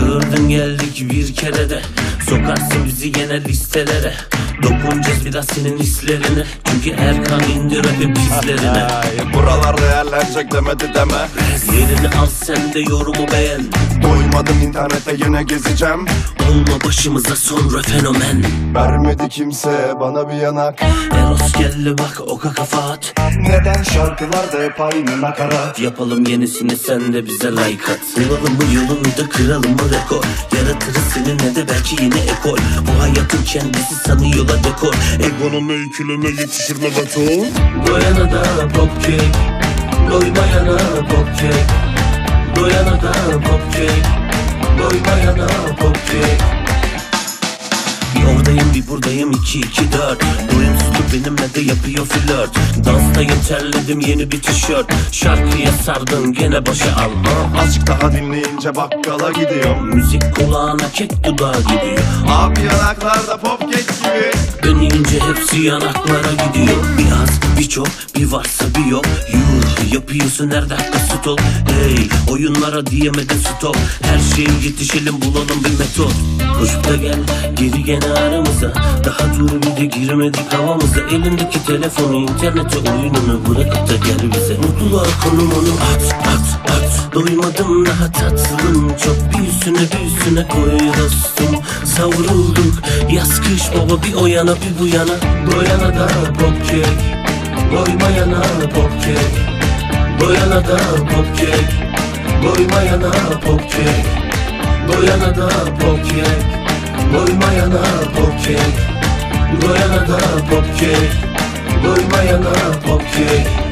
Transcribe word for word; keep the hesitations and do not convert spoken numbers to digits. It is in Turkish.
Çağırdın geldik bir kere de, sokarsın bizi gene listelere. Dokunacağız biraz senin hislerine, çünkü Erkan indi rapin pislerine. Buralarda yerlenecek demedi deme. Yerini al sen de yorumu beğen. Doymadım internette yine gezeceğim. Olma başımıza sonra fenomen. Vermedi kimse bana bir yanak. Eros geldi bak oka kafa at. Neden şarkılarda hep aynı nakarat? Yapalım yenisini sen de bize like at. Bulalım mı yolunu da kıralım mı rekor. Yaratırız seninle de belki yine ekol. Bu hayatın kendisi sanıyorlar dekor. Egonun öykülüne yetişir mi beton? Doyana da pop cake, doymayana pop cake. Doyana da pop cake, doymayana pop cake. Bir oradayım bir buradayım iki iki dört. Doyumsuzluk benimle de yapıyor flört. Danstayım terledim yeni bir tişört. Şarkıya sardın gene başa al. Ah. Azıcık daha dinleyince bakkala gidiyorum. Müzik kulağına kek dudağı gidiyor. Abi yanaklarda pop cake gibi. Dönünce hepsi yanaklara gidiyor. Bir az bir çok bir varsa bir yok. Yuh yapıyorsun her dakika stop. Hey oyunlara diyemeden stop. Her şeye yetişelim bulalım bir metot. Koşup da gel geri gene aramıza. Daha dur bir de girmedik havamıza. Elindeki telefonu internete oyununu bırakıp da gel bize. Mutluluğa konumunu at at at. Doymadım daha tatlım çok. Bir üstüne bir üstüne koy dostum. Savrulduk yaz kış baba bir o yana bir bu yana. Doyana da pop cake, doymayana pop cake. Doyana da pop cake, doymayana pop cake. Doyana da pop cake, doymayana pop cake. Doyana da pop cake, doymayana pop cake.